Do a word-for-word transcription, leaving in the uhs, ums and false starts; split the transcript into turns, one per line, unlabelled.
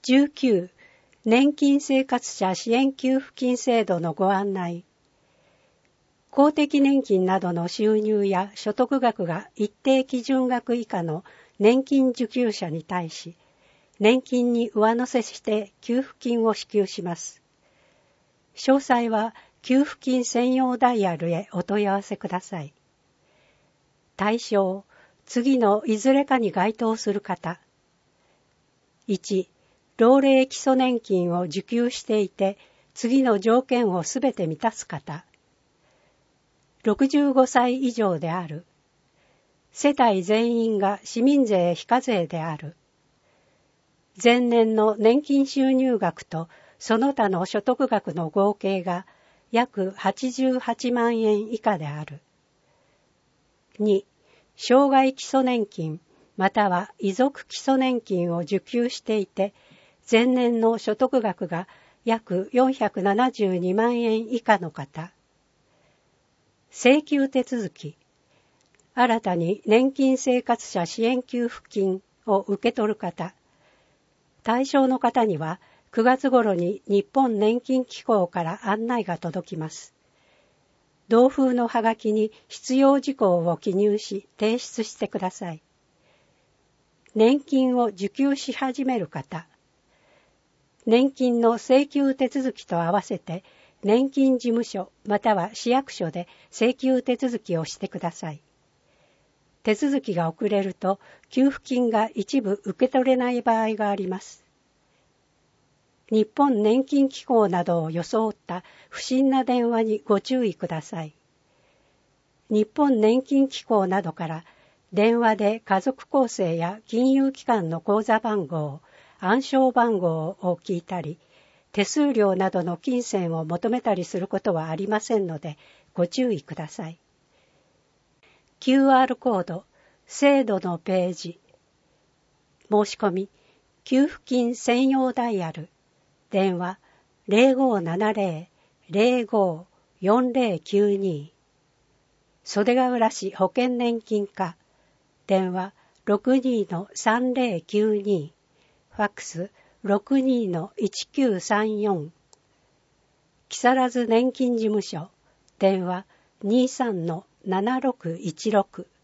じゅうきゅう、年金生活者支援給付金制度のご案内。公的年金などの収入や所得額が一定基準額以下の年金受給者に対し、年金に上乗せして給付金を支給します。詳細は給付金専用ダイヤルへお問い合わせください。対象、次のいずれかに該当する方。いち、老齢基礎年金を受給していて、次の条件をすべて満たす方。ろくじゅうごさい以上である。世帯全員が市民税非課税である。前年の年金収入額とその他の所得額の合計が約はちじゅうはちまんえん以下である。に、障害基礎年金または遺族基礎年金を受給していて、前年の所得額が約よんひゃくななじゅうにまんえん以下の方。請求手続き。新たに年金生活者支援給付金を受け取る方。対象の方にはくがつ頃に日本年金機構から案内が届きます。同封のはがきに必要事項を記入し提出してください。年金を受給し始める方。年金の請求手続きと合わせて年金事務所または市役所で請求手続きをしてください。手続きが遅れると給付金が一部受け取れない場合があります。日本年金機構などを装った不審な電話にご注意ください。日本年金機構などから電話で家族構成や金融機関の口座番号、暗証番号を聞いたり、手数料などの金銭を求めたりすることはありませんのでご注意ください。キューアール コード、制度のページ。申し込み、給付金専用ダイヤル。電話 ゼロごーななゼロ ゼロごー よんゼロきゅうに。袖ヶ浦市保険年金課。電話 ろくにー さんゼロきゅうに。ファックス ろくにー いちきゅうさんよん。木更津年金事務所。電話 にーさん ななろくいちろく。